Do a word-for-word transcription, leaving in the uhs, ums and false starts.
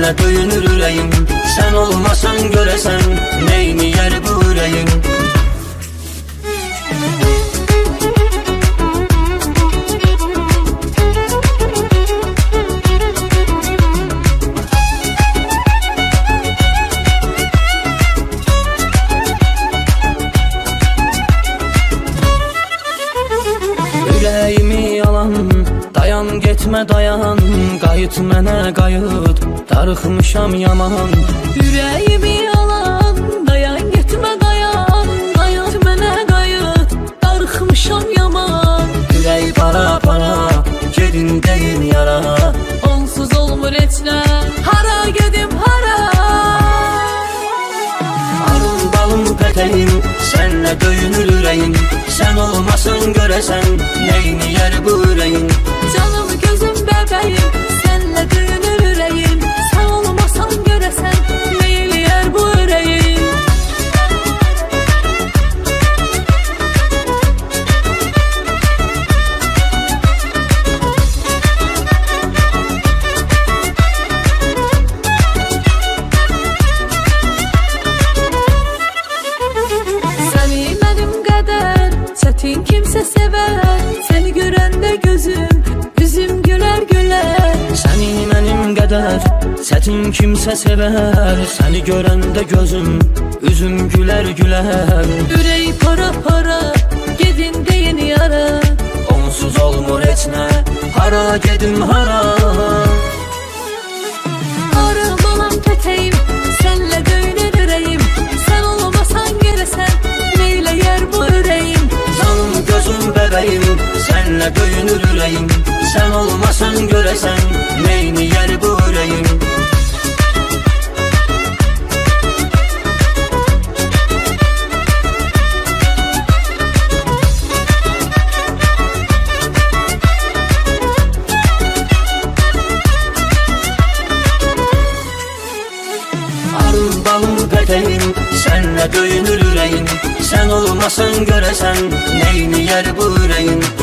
senle döyünür ürəyim. Sen olmasan göresen neyini yer bu ürəyim. Ürəyimi yalan, dayan getmə dayan, qayıt mənə qayıt, darıxmışam yaman. Ürəyimi yalan, dayan getmə dayan, qayıt mənə qayıt, darıxmışam yaman. Ürək para para, gedin deyin yara, onsuz olmur etlə, hara gedim hara. Arım balım pətəyim, senle döyünür ürəyim. Sen olmasın göresen neyini yer bu ürəyim. Canım gözüm bəbəyim, senle döyünür ürəyim. Sen olmasan göresen neyini yer bu ürəyim. Səni mənim qədər çətin kimsə sevər, səni görəndə gözüm, üzüm gülər gülər. Səni mənim qədər çətin kimsə sevər, səni görəndə gözüm, üzüm gülər gülər. Ürəyi para para, gedin deyin yara, Onsuz olmur heç nə, hara gedim hara. arı balam pətəyim, senle döyünür ürəyim. Sen olmasan görəsən neylə yer bu ürəyim. Canım gözüm bəbəyim, senle döyünür ürəyim. Sen olmasan göresen neyini yer bu ürəyim. Arım balım pətəyim, senle döyünür ürəyim. Sen olmasan göresen neyini yer bu ürəyim.